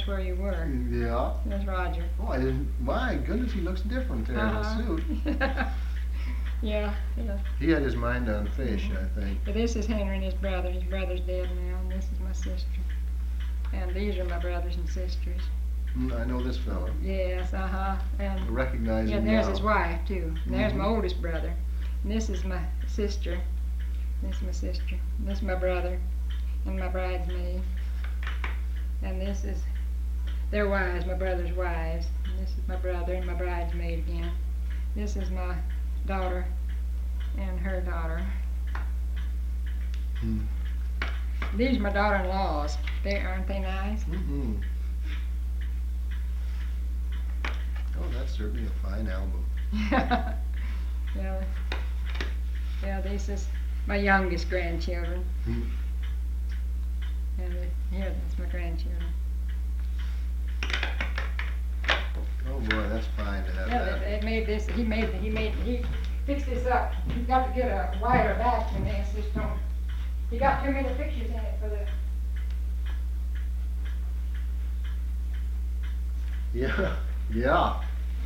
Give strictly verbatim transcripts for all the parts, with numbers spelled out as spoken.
that's where you were. Yeah. That's Roger. Oh, I didn't. My goodness, he looks different there Uh-huh. in the suit. yeah, yeah. He had his mind on fish, Mhm. I think. But this is Henry and his brother. His brother's dead now, and this is my sister. And these are my brothers and sisters. Mm, I know this fellow. Yes, uh-huh. I And recognize yeah, him there's now. his wife too. And there's my Mhm. oldest brother. And this is my sister. This is my sister. And this is my brother and my bridesmaid. And this is their wives, my brother's wives. And this is my brother and my bridesmaid again. This is my daughter and her daughter. Mm. These are my daughter-in-laws. They aren't they nice? Mm-hmm. Oh, that's certainly a fine album. yeah. Yeah, this is my youngest grandchildren. Mm. And uh, here, that's my grandchildren. Oh boy, that's fine to have Yeah, that. they, they made this. He made. He made. He fixed this up. He's got to get a wider back than this. Just don't. He got too many pictures in it for the. Yeah, yeah.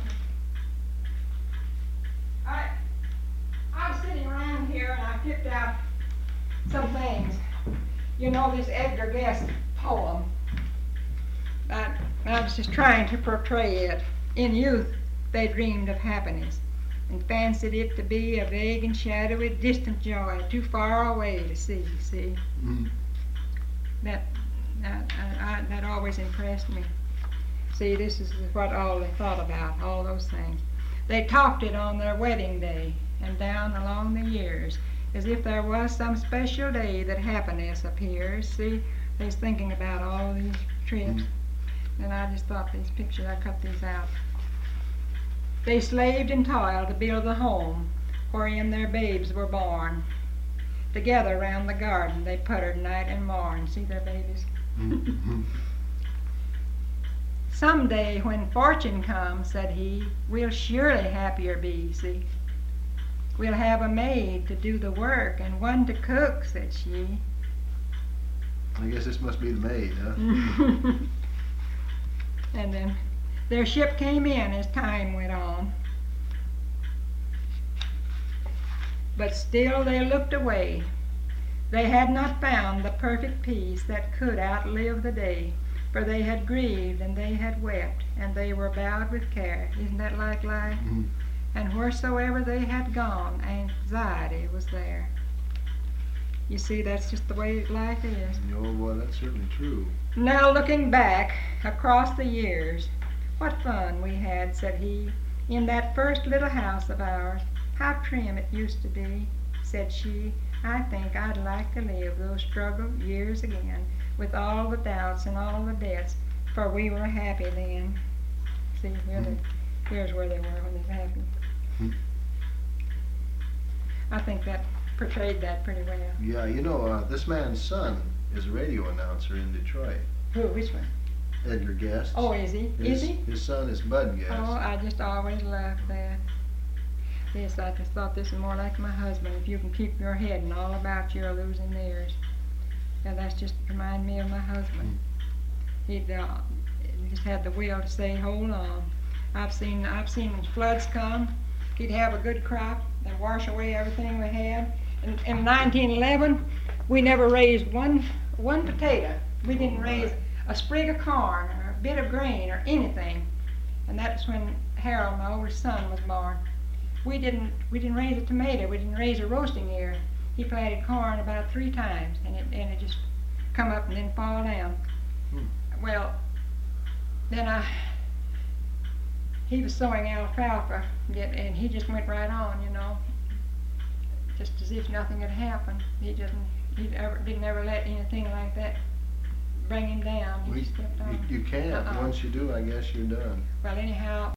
I. I was sitting around here and I picked out some things. You know this Edgar Guest poem. I, I was just trying to portray it. In youth, they dreamed of happiness and fancied it to be a vague and shadowy, distant joy, too far away to see. See, Mm. that that, I, I, that always impressed me. See, this is what all they thought about, all those things. They talked it on their wedding day and down along the years, as if there was some special day that happiness appears. See, they was thinking about all these trips. Mm. And I just thought these pictures, I cut these out. They slaved and toiled to build the home wherein their babes were born. Together round the garden they puttered night and morn. See their babies? Mm-hmm. Someday when fortune comes, said he, we'll surely happier be, see. We'll have a maid to do the work and one to cook, said she. I guess this must be the maid, huh? And then their ship came in as time went on. But still they looked away. They had not found the perfect peace that could outlive the day, for they had grieved and they had wept, and they were bowed with care. Isn't that like life? Mm-hmm. And wheresoever they had gone, anxiety was there. You see, that's just the way life is. Oh boy, that's certainly true. Now looking back across the years, what fun we had, said he, in that first little house of ours. How trim it used to be, said she. I think I'd like to live those struggled years again, with all the doubts and all the debts, for we were happy then. See, here they, here's where they were when they were happy. Hmm. I think that portrayed that pretty well. Yeah, you know, uh, this man's son is a radio announcer in Detroit. Who, which one? Edgar Guest. Oh, is he? His, Is he? His son is Bud Guest. Oh, I just always loved that. Yes, I just thought this is more like my husband. If you can keep your head and all about you are losing theirs. And that's just remind me of my husband. He'd uh, he just had the will to say, hold on. I've seen I've seen when floods come. He'd have a good crop and wash away everything we had. In, in nineteen eleven, we never raised one one potato. We didn't raise a sprig of corn or a bit of grain or anything. And that's when Harold, my oldest son, was born. We didn't we didn't raise a tomato. We didn't raise a roasting ear. He planted corn about three times, and it and it just come up and then fall down. Hmm. Well, then I he was sowing alfalfa, yet, and he just went right on, you know, just as if nothing had happened. He didn't he ever didn't ever let anything like that bring him down. He Well, just kept on. you, you can't. Uh-uh. Once you do, I guess you're done. Well, anyhow.